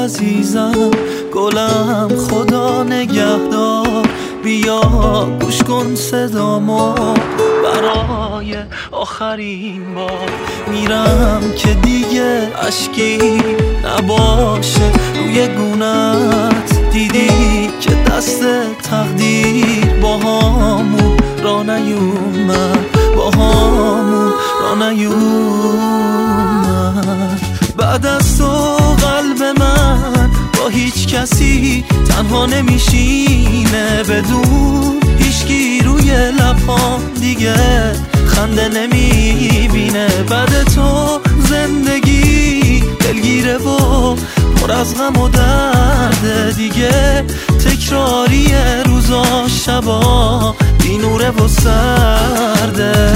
عزیزم گلم خدا نگهدار، بیا گوش کن صدامو برای آخرین بار. میرم که دیگه اشکی نباشه روی گونت، دیدی که دست تقدیر با همون را نیومد، با همون را نیومد. بعد از تو قلب من با هیچ کسی تنها نمیشینه، بدون هیچکی روی لبام دیگه خنده نمیبینه. بعد تو زندگی دلگیره و پر از غم و درد، دیگه تکراری روزا شبا بی نوره و سرده.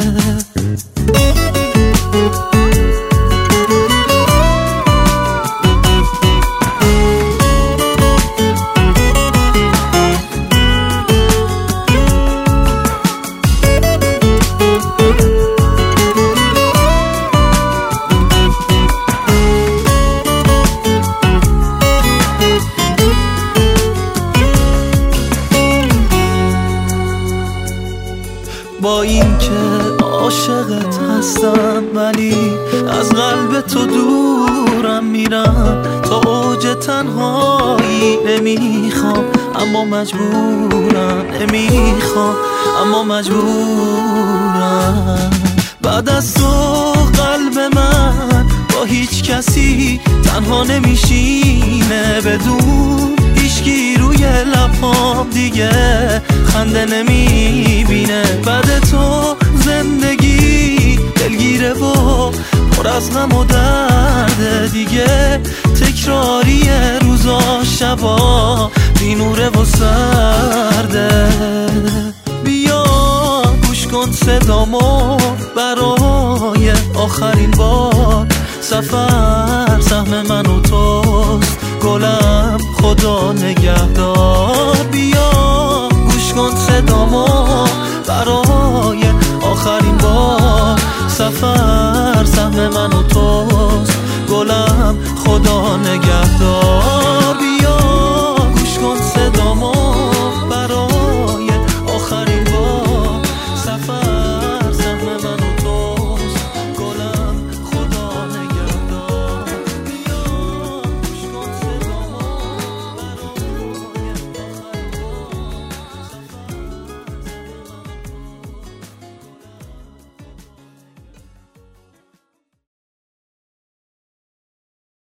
با این که عاشقت هستم ولی از قلب تو دورم، میرم تا اوج تنهایی. نمیخوام اما مجبورم، نمیخوام اما مجبورم. بعد از تو قلب من با هیچ کسی تنها نمیشینه، بدون هیچکی روی لبام دیگه خنده نمیبینه. بعد تو زندگی دلگیره و پر از غم و درد، دیگه تکراری روزا شبا بی نوره و سرده. بیا گوش کن صدامو برای آخرین بار، سفر سهم من و تو